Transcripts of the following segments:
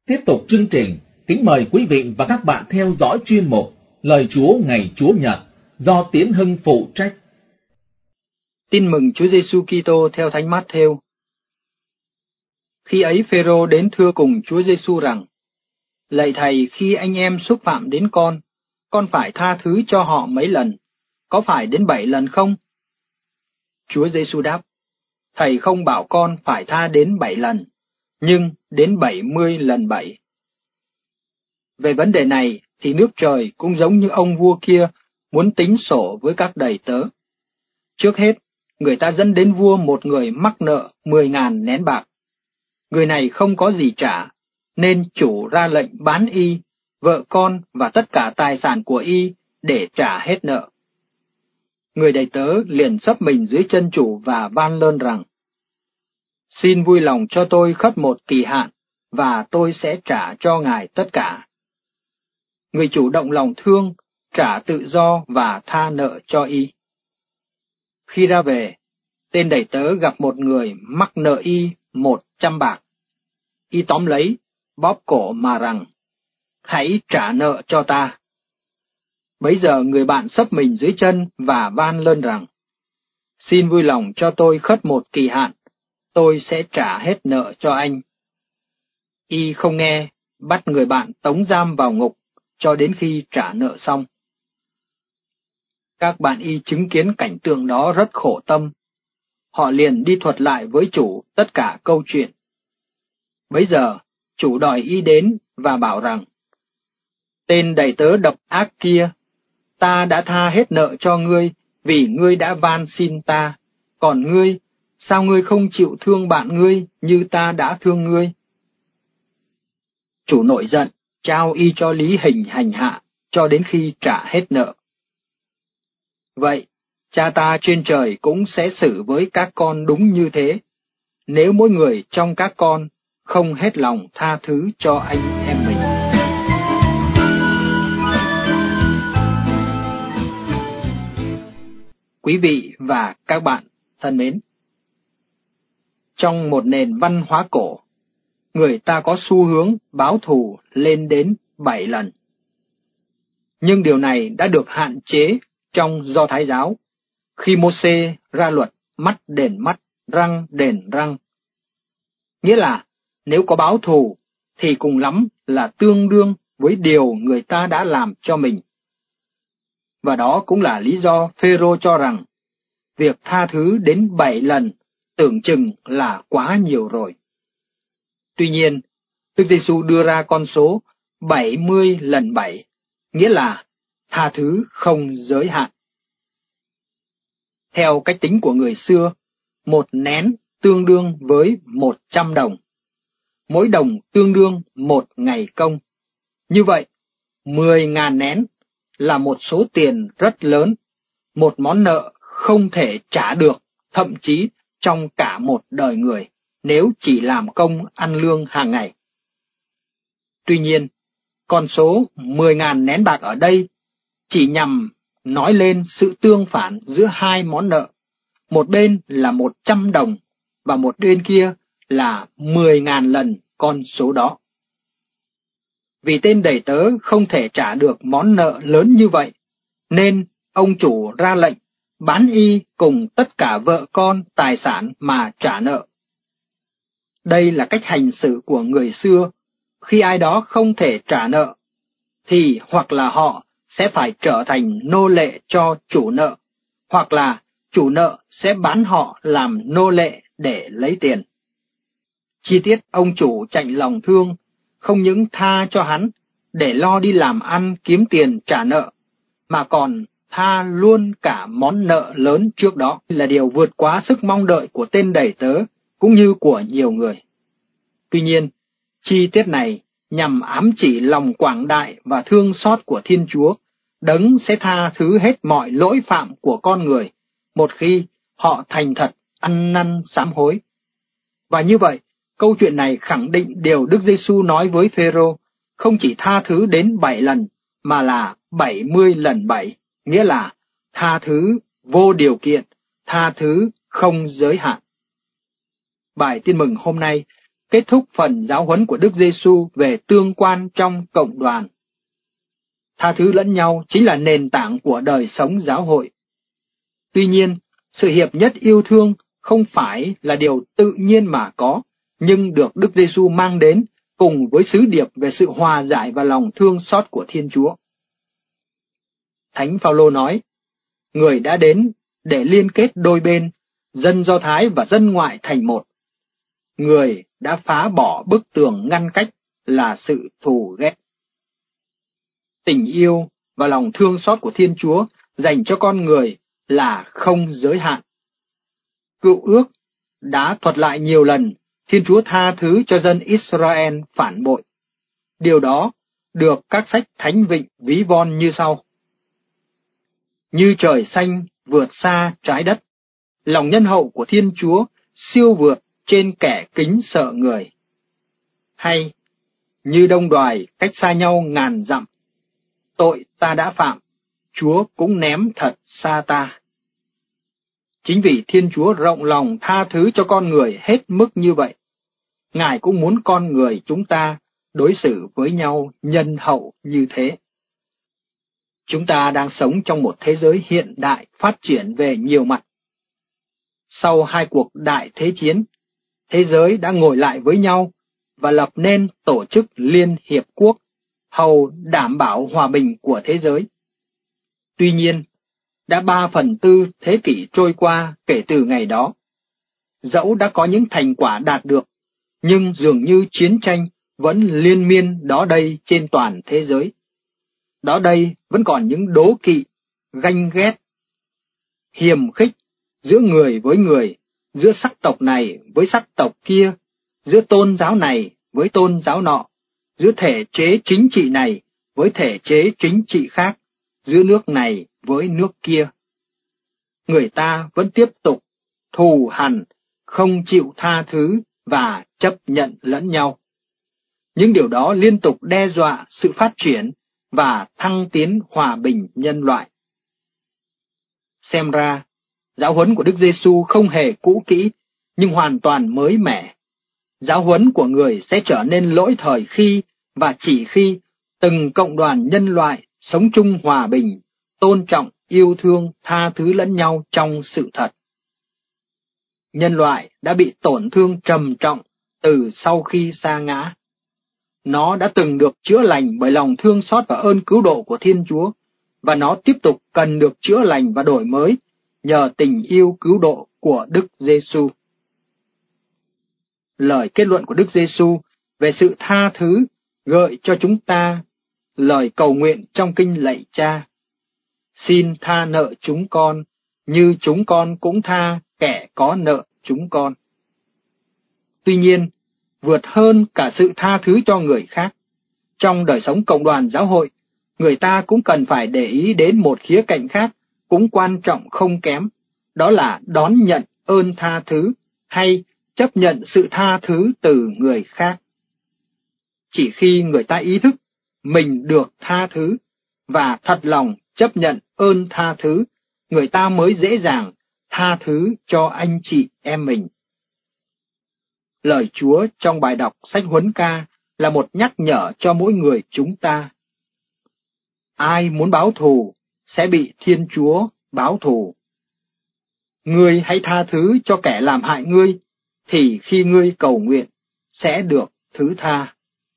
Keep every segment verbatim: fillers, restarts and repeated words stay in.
Tiếp tục chương trình, kính mời quý vị và các bạn theo dõi chuyên mục Lời Chúa ngày Chúa Nhật do Tiến Hưng phụ trách. Tin mừng Chúa Giêsu Kitô theo Thánh Mát-thêu. Khi ấy Phêrô đến thưa cùng Chúa Giêsu rằng: Lạy Thầy, khi anh em xúc phạm đến con, con phải tha thứ cho họ mấy lần, có phải đến bảy lần không? Chúa Giêsu đáp: Thầy không bảo con phải tha đến bảy lần, nhưng đến bảy mươi lần bảy. Về vấn đề này thì nước trời cũng giống như ông vua kia muốn tính sổ với các đầy tớ. Trước hết, người ta dẫn đến vua một người mắc nợ mười ngàn nén bạc. Người này không có gì trả, nên chủ ra lệnh bán y, vợ con và tất cả tài sản của y để trả hết nợ. Người đầy tớ liền xấp mình dưới chân chủ và van lơn rằng: Xin vui lòng cho tôi khất một kỳ hạn, và tôi sẽ trả cho ngài tất cả. Người chủ động lòng thương, trả tự do và tha nợ cho y. Khi ra về, tên đầy tớ gặp một người mắc nợ y một trăm bạc. Y tóm lấy, bóp cổ mà rằng: Hãy trả nợ cho ta. Bấy giờ người bạn xấp mình dưới chân và van lơn rằng: Xin vui lòng cho tôi khất một kỳ hạn, tôi sẽ trả hết nợ cho anh. Y không nghe, bắt người bạn tống giam vào ngục, cho đến khi trả nợ xong. Các bạn y chứng kiến cảnh tượng đó rất khổ tâm. Họ liền đi thuật lại với chủ tất cả câu chuyện. Bấy giờ, chủ đòi y đến và bảo rằng: Tên đầy tớ độc ác kia, ta đã tha hết nợ cho ngươi vì ngươi đã van xin ta, còn ngươi, sao ngươi không chịu thương bạn ngươi như ta đã thương ngươi? Chủ nổi giận, trao y cho lý hình hành hạ, cho đến khi trả hết nợ. Vậy, cha ta trên trời cũng sẽ xử với các con đúng như thế, nếu mỗi người trong các con không hết lòng tha thứ cho anh em mình. Quý vị và các bạn thân mến, trong một nền văn hóa cổ, người ta có xu hướng báo thù lên đến bảy lần. Nhưng điều này đã được hạn chế trong Do Thái giáo, khi Mô-sê ra luật mắt đền mắt, răng đền răng. Nghĩa là, nếu có báo thù, thì cùng lắm là tương đương với điều người ta đã làm cho mình. Và đó cũng là lý do Phêrô cho rằng, việc tha thứ đến bảy lần tưởng chừng là quá nhiều rồi. Tuy nhiên, Đức Giêsu đưa ra con số bảy mươi lần bảy, nghĩa là tha thứ không giới hạn. Theo cách tính của người xưa, một nén tương đương với một trăm đồng. Mỗi đồng tương đương một ngày công. Như vậy, mười ngàn nén là một số tiền rất lớn, một món nợ không thể trả được, thậm chí trong cả một đời người, nếu chỉ làm công ăn lương hàng ngày. Tuy nhiên, con số mười ngàn nén bạc ở đây chỉ nhằm nói lên sự tương phản giữa hai món nợ. Một bên là một trăm đồng, và một bên kia là mười ngàn lần con số đó. Vì tên đầy tớ không thể trả được món nợ lớn như vậy, nên ông chủ ra lệnh bán y cùng tất cả vợ con tài sản mà trả nợ. Đây là cách hành xử của người xưa. Khi ai đó không thể trả nợ, thì hoặc là họ sẽ phải trở thành nô lệ cho chủ nợ, hoặc là chủ nợ sẽ bán họ làm nô lệ để lấy tiền. Chi tiết ông chủ chạnh lòng thương, không những tha cho hắn để lo đi làm ăn kiếm tiền trả nợ, mà còn tha luôn cả món nợ lớn trước đó, là điều vượt quá sức mong đợi của tên đầy tớ cũng như của nhiều người. Tuy nhiên, chi tiết này nhằm ám chỉ lòng quảng đại và thương xót của Thiên Chúa, đấng sẽ tha thứ hết mọi lỗi phạm của con người một khi họ thành thật ăn năn sám hối. Và như vậy, câu chuyện này khẳng định điều Đức Giêsu nói với Phêrô, không chỉ tha thứ đến bảy lần, mà là bảy mươi lần bảy, nghĩa là tha thứ vô điều kiện, tha thứ không giới hạn. Bài tin mừng hôm nay kết thúc phần giáo huấn của Đức Giêsu về tương quan trong cộng đoàn. Tha thứ lẫn nhau chính là nền tảng của đời sống giáo hội. Tuy nhiên, sự hiệp nhất yêu thương không phải là điều tự nhiên mà có, nhưng được Đức Giêsu mang đến cùng với sứ điệp về sự hòa giải và lòng thương xót của Thiên Chúa. Thánh Phaolô nói, người đã đến để liên kết đôi bên, dân Do Thái và dân ngoại thành một. Người đã phá bỏ bức tường ngăn cách là sự thù ghét. Tình yêu và lòng thương xót của Thiên Chúa dành cho con người là không giới hạn. Cựu ước đã thuật lại nhiều lần Thiên Chúa tha thứ cho dân Israel phản bội. Điều đó được các sách thánh vịnh ví von như sau. Như trời xanh vượt xa trái đất, lòng nhân hậu của Thiên Chúa siêu vượt trên kẻ kính sợ người. Hay, như đông đoài cách xa nhau ngàn dặm, tội ta đã phạm, Chúa cũng ném thật xa ta. Chính vì Thiên Chúa rộng lòng tha thứ cho con người hết mức như vậy, Ngài cũng muốn con người chúng ta đối xử với nhau nhân hậu như thế. Chúng ta đang sống trong một thế giới hiện đại phát triển về nhiều mặt. Sau hai cuộc đại thế chiến, thế giới đã ngồi lại với nhau và lập nên tổ chức Liên Hiệp Quốc, hầu đảm bảo hòa bình của thế giới. Tuy nhiên, đã ba phần tư thế kỷ trôi qua kể từ ngày đó. Dẫu đã có những thành quả đạt được, nhưng dường như chiến tranh vẫn liên miên đó đây trên toàn thế giới. Đó đây vẫn còn những đố kỵ, ganh ghét, hiềm khích giữa người với người, giữa sắc tộc này với sắc tộc kia, giữa tôn giáo này với tôn giáo nọ, giữa thể chế chính trị này với thể chế chính trị khác, giữa nước này với nước kia. Người ta vẫn tiếp tục thù hằn, không chịu tha thứ và chấp nhận lẫn nhau. Những điều đó liên tục đe dọa sự phát triển và thăng tiến hòa bình nhân loại. Xem ra, giáo huấn của Đức Giêsu không hề cũ kỹ, nhưng hoàn toàn mới mẻ. Giáo huấn của người sẽ trở nên lỗi thời khi và chỉ khi từng cộng đoàn nhân loại sống chung hòa bình, tôn trọng, yêu thương, tha thứ lẫn nhau trong sự thật. Nhân loại đã bị tổn thương trầm trọng từ sau khi sa ngã. Nó đã từng được chữa lành bởi lòng thương xót và ơn cứu độ của Thiên Chúa, và nó tiếp tục cần được chữa lành và đổi mới nhờ tình yêu cứu độ của Đức Giêsu. Lời kết luận của Đức Giêsu về sự tha thứ gợi cho chúng ta lời cầu nguyện trong kinh lạy Cha: Xin tha nợ chúng con, như chúng con cũng tha kẻ có nợ chúng con. Tuy nhiên, vượt hơn cả sự tha thứ cho người khác, trong đời sống cộng đoàn giáo hội, người ta cũng cần phải để ý đến một khía cạnh khác cũng quan trọng không kém, đó là đón nhận ơn tha thứ hay chấp nhận sự tha thứ từ người khác. Chỉ khi người ta ý thức mình được tha thứ và thật lòng chấp nhận ơn tha thứ, người ta mới dễ dàng tha thứ cho anh chị em mình. Lời Chúa trong bài đọc sách Huấn Ca là một nhắc nhở cho mỗi người chúng ta. Ai muốn báo thù sẽ bị Thiên Chúa báo thù. Ngươi hãy tha thứ cho kẻ làm hại ngươi, thì khi ngươi cầu nguyện sẽ được thứ tha.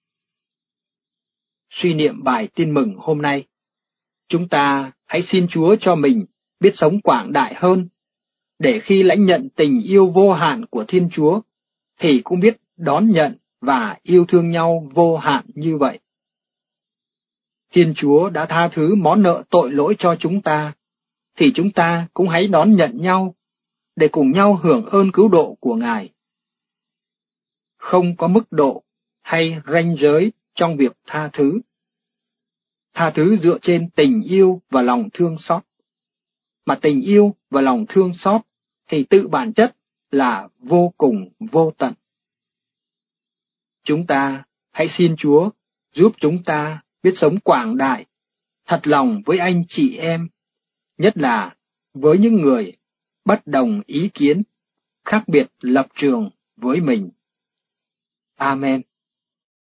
Suy niệm bài tin mừng hôm nay, chúng ta hãy xin Chúa cho mình biết sống quảng đại hơn, để khi lãnh nhận tình yêu vô hạn của Thiên Chúa, thì cũng biết đón nhận và yêu thương nhau vô hạn như vậy. Thiên Chúa đã tha thứ món nợ tội lỗi cho chúng ta, thì chúng ta cũng hãy đón nhận nhau, để cùng nhau hưởng ơn cứu độ của Ngài. Không có mức độ hay ranh giới trong việc tha thứ. Tha thứ dựa trên tình yêu và lòng thương xót. Mà tình yêu và lòng thương xót thì tự bản chất là vô cùng vô tận. Chúng ta hãy xin Chúa giúp chúng ta biết sống quảng đại, thật lòng với anh chị em, nhất là với những người bất đồng ý kiến, khác biệt lập trường với mình. Amen.